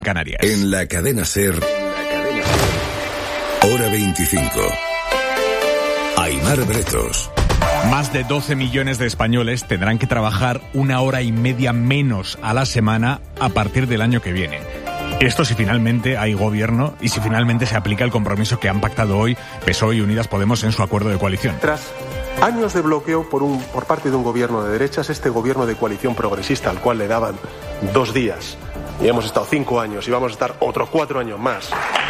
Canarias. En la cadena SER, hora 25. Aimar Bretos. Más de 12 millones de españoles tendrán que trabajar 1 hora y media menos a la semana a partir del año que viene. Esto si finalmente hay gobierno y si finalmente se aplica el compromiso que han pactado hoy PSOE y Unidas Podemos en su acuerdo de coalición. Tras años de bloqueo por parte de un gobierno de derechas, este gobierno de coalición progresista al cual le daban 2 días, y hemos estado 5 años y vamos a estar otros 4 años más,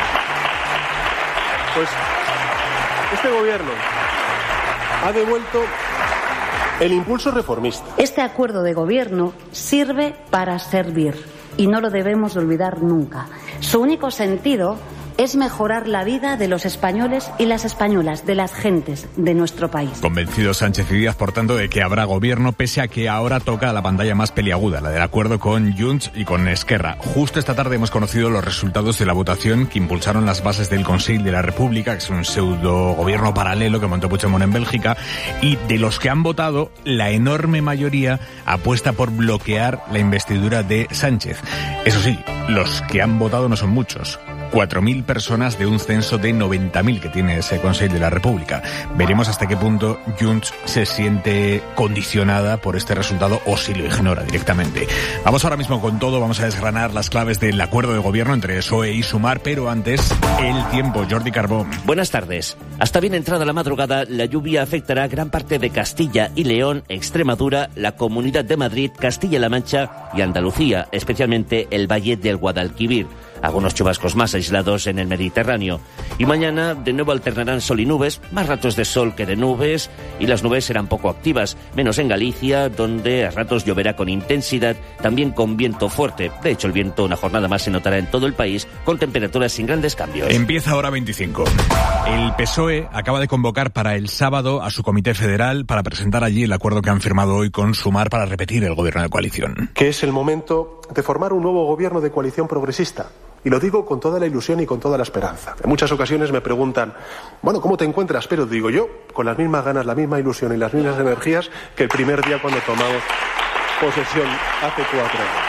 pues este gobierno ha devuelto el impulso reformista. Este acuerdo de gobierno sirve para servir y no lo debemos olvidar nunca. Su único sentido es mejorar la vida de los españoles y las españolas, de las gentes de nuestro país. Convencidos Sánchez y Díaz, por tanto, de que habrá gobierno, pese a que ahora toca la pantalla más peliaguda, la del acuerdo con Junts y con Esquerra. Justo esta tarde hemos conocido los resultados de la votación que impulsaron las bases del Consell de la República, que es un pseudo gobierno paralelo que montó Puigdemont en Bélgica, y de los que han votado, la enorme mayoría apuesta por bloquear la investidura de Sánchez. Eso sí, los que han votado no son muchos. 4.000 personas de un censo de 90.000 que tiene ese Consell de la República. Veremos hasta qué punto Junts se siente condicionada por este resultado o si lo ignora directamente. Vamos ahora mismo con todo, vamos a desgranar las claves del acuerdo de gobierno entre PSOE y Sumar, pero antes, el tiempo. Jordi Carbó. Buenas tardes. Hasta bien entrada la madrugada, la lluvia afectará gran parte de Castilla y León, Extremadura, la Comunidad de Madrid, Castilla-La Mancha y Andalucía, especialmente el Valle del Guadalquivir. Algunos chubascos más aislados en el Mediterráneo. Y mañana de nuevo alternarán sol y nubes, más ratos de sol que de nubes, y las nubes serán poco activas, menos en Galicia, donde a ratos lloverá con intensidad, también con viento fuerte. De hecho, el viento una jornada más se notará en todo el país, con temperaturas sin grandes cambios. Empieza hora 25. El PSOE acaba de convocar para el sábado a su comité federal para presentar allí el acuerdo que han firmado hoy con Sumar para repetir el gobierno de coalición. Que es el momento de formar un nuevo gobierno de coalición progresista. Y lo digo con toda la ilusión y con toda la esperanza. En muchas ocasiones me preguntan, bueno, ¿cómo te encuentras? Pero digo yo, con las mismas ganas, la misma ilusión y las mismas energías que el primer día cuando tomamos posesión hace 4 años.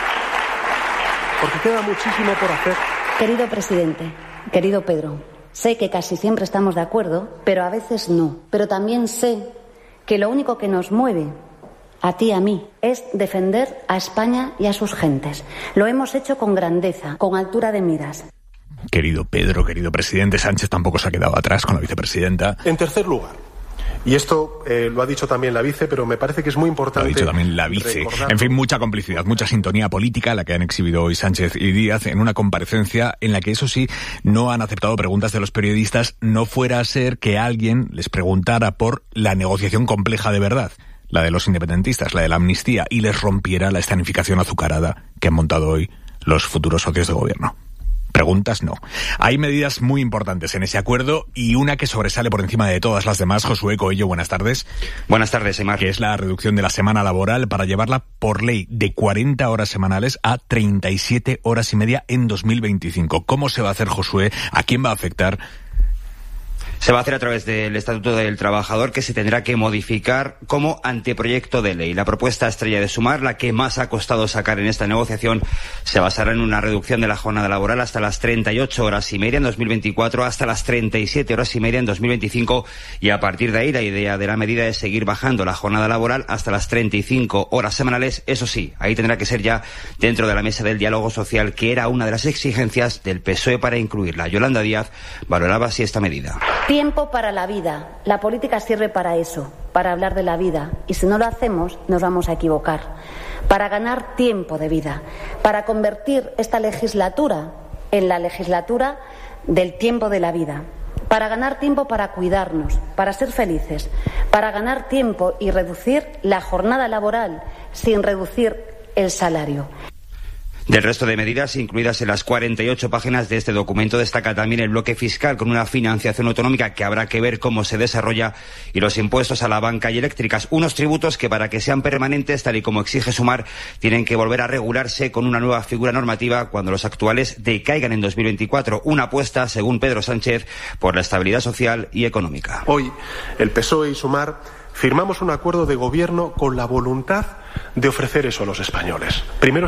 Porque queda muchísimo por hacer. Querido presidente, querido Pedro, sé que casi siempre estamos de acuerdo, pero a veces no. Pero también sé que lo único que nos mueve a ti y a mí es defender a España y a sus gentes. Lo hemos hecho con grandeza, con altura de miras. Querido Pedro, querido presidente, Sánchez tampoco se ha quedado atrás con la vicepresidenta. En tercer lugar, y esto lo ha dicho también la vice, pero me parece que es muy importante. Lo ha dicho también la vice. En fin, mucha complicidad, mucha sintonía política la que han exhibido hoy Sánchez y Díaz en una comparecencia en la que, eso sí, no han aceptado preguntas de los periodistas, no fuera a ser que alguien les preguntara por la negociación compleja de verdad, la de los independentistas, la de la amnistía, y les rompiera la escenificación azucarada que han montado hoy los futuros socios de gobierno. Preguntas no. Hay medidas muy importantes en ese acuerdo y una que sobresale por encima de todas las demás. Josué Coello, buenas tardes. Buenas tardes, Aimar. Que es la reducción de la semana laboral para llevarla por ley de 40 horas semanales a 37 horas y media en 2025. ¿Cómo se va a hacer, Josué? ¿A quién va a afectar? Se va a hacer a través del Estatuto del Trabajador, que se tendrá que modificar como anteproyecto de ley. La propuesta estrella de Sumar, la que más ha costado sacar en esta negociación, se basará en una reducción de la jornada laboral hasta las 38 horas y media en 2024, hasta las 37 horas y media en 2025, y a partir de ahí la idea de la medida es seguir bajando la jornada laboral hasta las 35 horas semanales. Eso sí, ahí tendrá que ser ya dentro de la mesa del diálogo social, que era una de las exigencias del PSOE para incluirla. Yolanda Díaz valoraba así esta medida. Tiempo para la vida. La política sirve para eso, para hablar de la vida. Y si no lo hacemos, nos vamos a equivocar. Para ganar tiempo de vida. Para convertir esta legislatura en la legislatura del tiempo de la vida. Para ganar tiempo para cuidarnos, para ser felices. Para ganar tiempo y reducir la jornada laboral sin reducir el salario. Del resto de medidas incluidas en las 48 páginas de este documento destaca también el bloque fiscal, con una financiación autonómica que habrá que ver cómo se desarrolla, y los impuestos a la banca y eléctricas, unos tributos que, para que sean permanentes, tal y como exige Sumar, tienen que volver a regularse con una nueva figura normativa cuando los actuales decaigan en 2024. Una apuesta, según Pedro Sánchez, por la estabilidad social y económica. Hoy, el PSOE y Sumar firmamos un acuerdo de gobierno con la voluntad de ofrecer eso a los españoles. Primero,